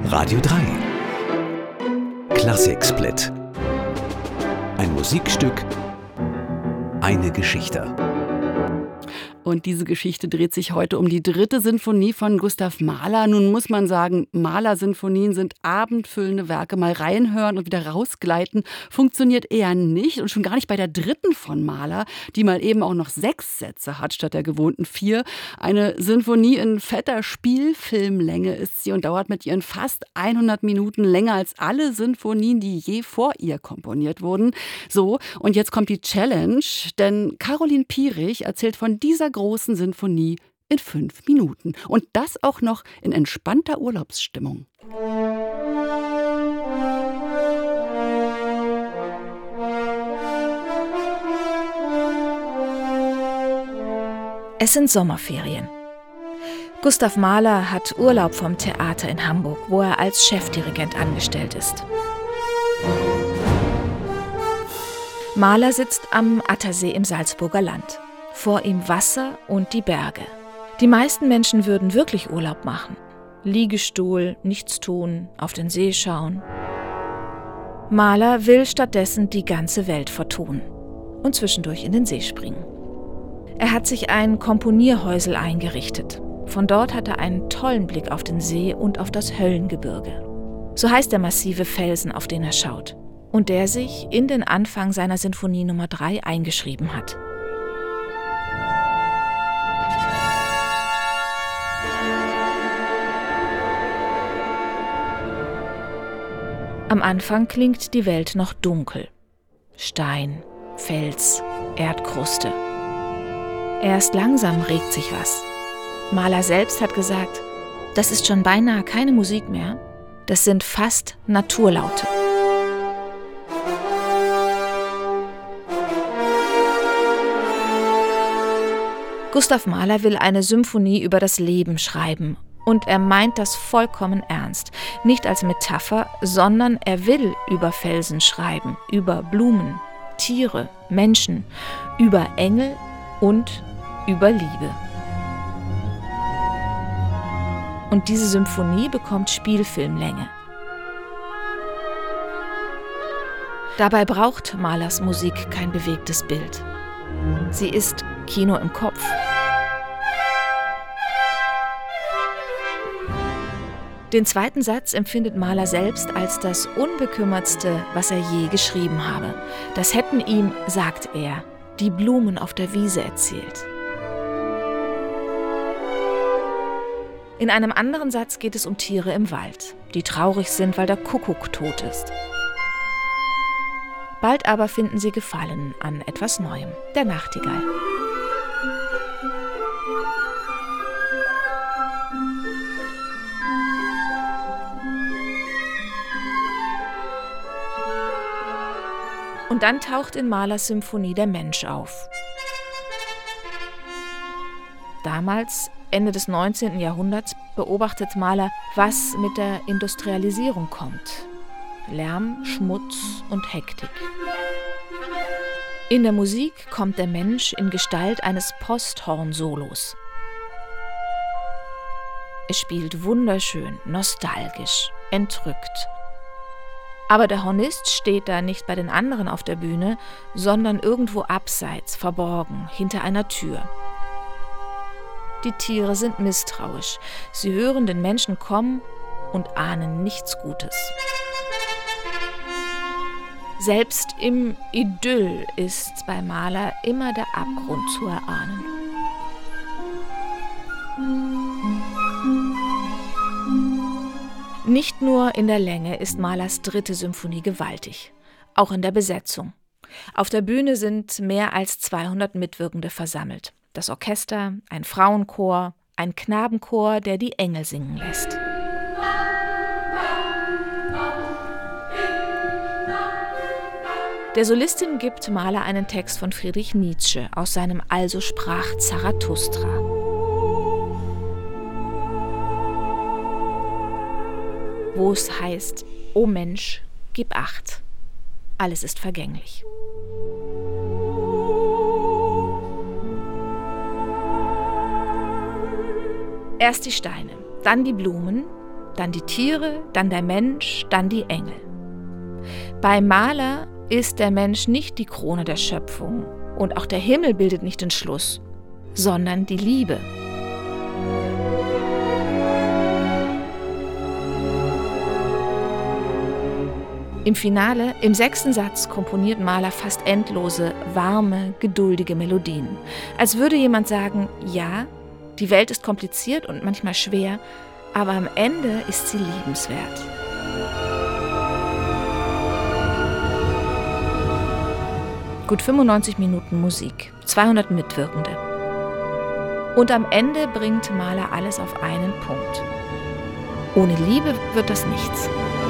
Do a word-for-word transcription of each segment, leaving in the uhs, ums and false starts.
Radio drei Klassiksplit. Ein Musikstück, eine Geschichte. Und diese Geschichte dreht sich heute um die dritte Sinfonie von Gustav Mahler. Nun muss man sagen, Mahler-Sinfonien sind abendfüllende Werke. Mal reinhören und wieder rausgleiten funktioniert eher nicht. Und schon gar nicht bei der dritten von Mahler, die mal eben auch noch sechs Sätze hat statt der gewohnten vier. Eine Sinfonie in fetter Spielfilmlänge ist sie und dauert mit ihren fast hundert Minuten länger als alle Sinfonien, die je vor ihr komponiert wurden. So, und jetzt kommt die Challenge, denn Caroline Piering erzählt von dieser großen Sinfonie in fünf Minuten. Und das auch noch in entspannter Urlaubsstimmung. Es sind Sommerferien. Gustav Mahler hat Urlaub vom Theater in Hamburg, wo er als Chefdirigent angestellt ist. Mahler sitzt am Attersee im Salzburger Land. Vor ihm Wasser und die Berge. Die meisten Menschen würden wirklich Urlaub machen. Liegestuhl, nichts tun, auf den See schauen. Mahler will stattdessen die ganze Welt vertonen und zwischendurch in den See springen. Er hat sich ein Komponierhäusel eingerichtet. Von dort hat er einen tollen Blick auf den See und auf das Höllengebirge. So heißt der massive Felsen, auf den er schaut und der sich in den Anfang seiner Sinfonie Nummer drei eingeschrieben hat. Am Anfang klingt die Welt noch dunkel. Stein, Fels, Erdkruste. Erst langsam regt sich was. Mahler selbst hat gesagt, das ist schon beinahe keine Musik mehr. Das sind fast Naturlaute. Gustav Mahler will eine Symphonie über das Leben schreiben. Und er meint das vollkommen ernst. Nicht als Metapher, sondern er will über Felsen schreiben, über Blumen, Tiere, Menschen, über Engel und über Liebe. Und diese Symphonie bekommt Spielfilmlänge. Dabei braucht Mahlers Musik kein bewegtes Bild. Sie ist Kino im Kopf. Den zweiten Satz empfindet Mahler selbst als das Unbekümmertste, was er je geschrieben habe. Das hätten ihm, sagt er, die Blumen auf der Wiese erzählt. In einem anderen Satz geht es um Tiere im Wald, die traurig sind, weil der Kuckuck tot ist. Bald aber finden sie Gefallen an etwas Neuem, der Nachtigall. Und dann taucht in Mahlers Symphonie der Mensch auf. Damals, Ende des neunzehnten Jahrhunderts, beobachtet Mahler, was mit der Industrialisierung kommt. Lärm, Schmutz und Hektik. In der Musik kommt der Mensch in Gestalt eines Posthorn-Solos. Es spielt wunderschön, nostalgisch, entrückt. Aber der Hornist steht da nicht bei den anderen auf der Bühne, sondern irgendwo abseits, verborgen, hinter einer Tür. Die Tiere sind misstrauisch. Sie hören den Menschen kommen und ahnen nichts Gutes. Selbst im Idyll ist bei Mahler immer der Abgrund zu erahnen. Nicht nur in der Länge ist Mahlers dritte Symphonie gewaltig, auch in der Besetzung. Auf der Bühne sind mehr als zweihundert Mitwirkende versammelt. Das Orchester, ein Frauenchor, ein Knabenchor, der die Engel singen lässt. Der Solistin gibt Mahler einen Text von Friedrich Nietzsche aus seinem Also sprach Zarathustra. Wo es heißt, O Mensch, gib Acht, alles ist vergänglich. Erst die Steine, dann die Blumen, dann die Tiere, dann der Mensch, dann die Engel. Bei Mahler ist der Mensch nicht die Krone der Schöpfung und auch der Himmel bildet nicht den Schluss, sondern die Liebe. Im Finale, im sechsten Satz, komponiert Mahler fast endlose, warme, geduldige Melodien. Als würde jemand sagen, ja, die Welt ist kompliziert und manchmal schwer, aber am Ende ist sie liebenswert. Gut fünfundneunzig Minuten Musik, zweihundert Mitwirkende. Und am Ende bringt Mahler alles auf einen Punkt. Ohne Liebe wird das nichts.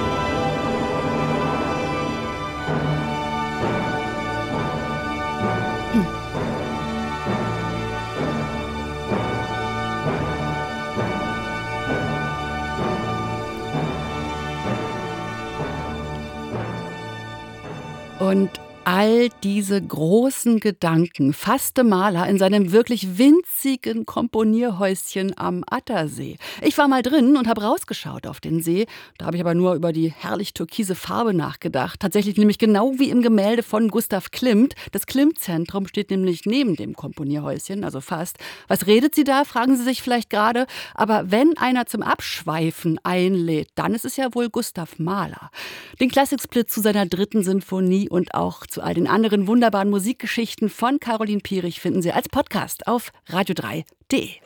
Und all diese großen Gedanken fasste Mahler in seinem wirklich winzigen Komponierhäuschen am Attersee. Ich war mal drin und habe rausgeschaut auf den See. Da habe ich aber nur über die herrlich türkise Farbe nachgedacht. Tatsächlich nämlich genau wie im Gemälde von Gustav Klimt. Das Klimt-Zentrum steht nämlich neben dem Komponierhäuschen, also fast. Was redet sie da, fragen Sie sich vielleicht gerade. Aber wenn einer zum Abschweifen einlädt, dann ist es ja wohl Gustav Mahler. Den Klassiksplit zu seiner dritten Sinfonie und auch zu all den anderen wunderbaren Musikgeschichten von Caroline Piering finden Sie als Podcast auf radio drei punkt de.